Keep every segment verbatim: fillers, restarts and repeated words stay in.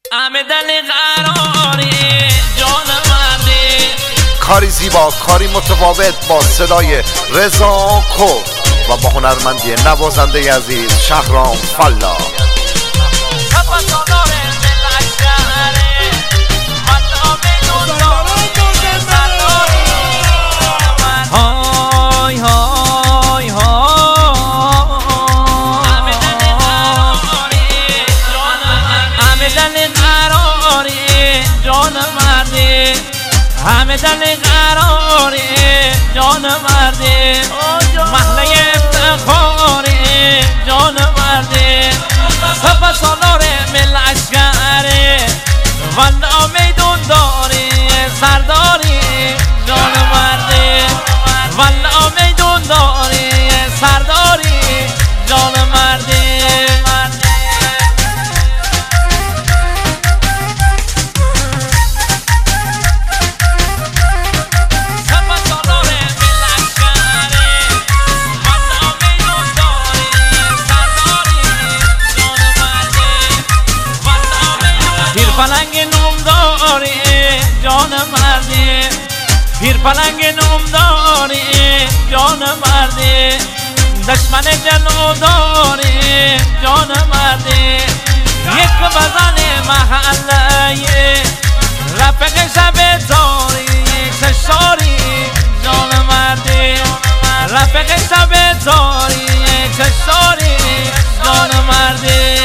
عمدن قراری جان مردی، کاری زیبا، کاری متفاوت با صدای رضا کرد و با هنرمندی نوازنده عزیز شهرام فلا. همه دل قراری جان مردی، محله افتخاری جان مردی، سپه سالار ملشکری والا میدون داری سرداری جان مردی، والا میدون داری سرداری جان مردی. پلنگ نوم داری جان مردی، پیر پلنگ نوم داری جان مردی، دشمن جلو داری جان مردی، یک بزن محله رفق شب داری چشاری جان مردی، رفق شب داری چشاری جان مردی.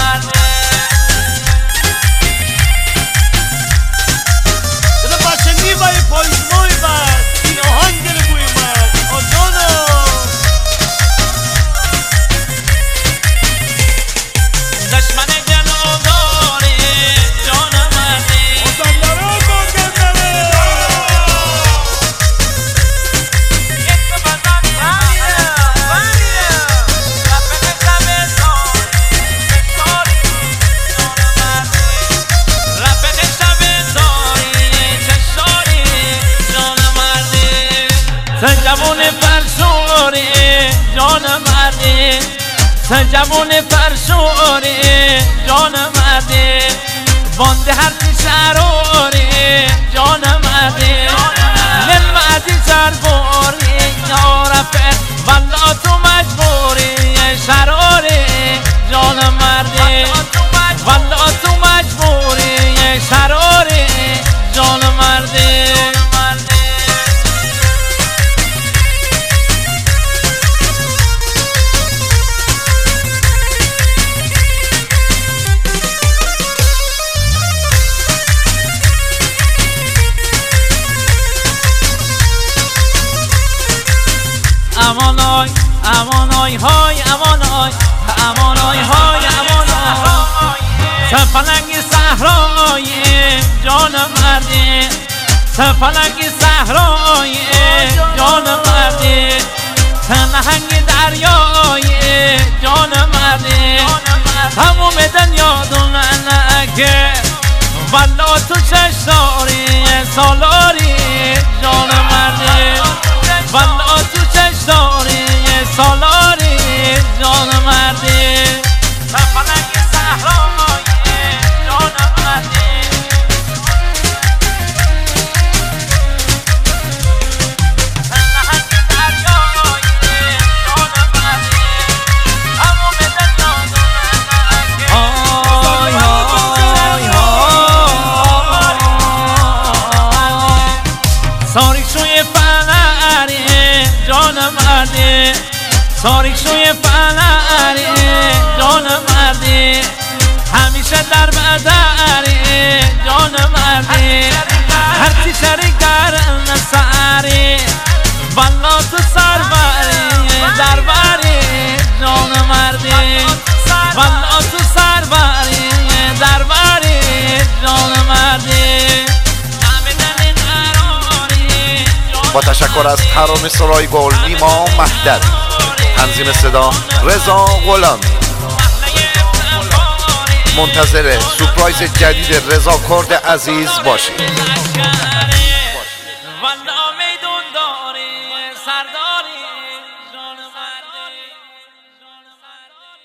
سنجبون فرشوری جان مردی، سنجبون فرشوری جان مردی، بانده هر شراری جان مردی، للمعدی سربوری یارفه والا تو مجبوری شراری جان مردی، والا تو مجبوری شراری جان مردی. امانای امانای های امانای امانای های امانای، سفلنگ صحرای جان مردی، سفلنگ صحرای جان مردی، تنهنگ دریای جان مردی، تموم دنیا دوننگه والا تو چشاری سالاری جان مردی، والا تو چشاری سالاری جان مردی، سفلنگ صحرای جان مردی، تنهنگ دریای جان مردی، تموم دنیا دوننگه های های های ساریک سوی فنری جان مردی، ساریک سوی فنری جان مردی، همیشه در بدری جان مردی، هرچی شریک در نساری والا تو سربری دربری جان مردی، والا تو سربری دربری جان مردی. با تشکر از ترانه سرای گل نیما مهدد، تنظیم صدا رضا غلامی. منتظر سورپرایز جدید رضا کرد عزیز باشید.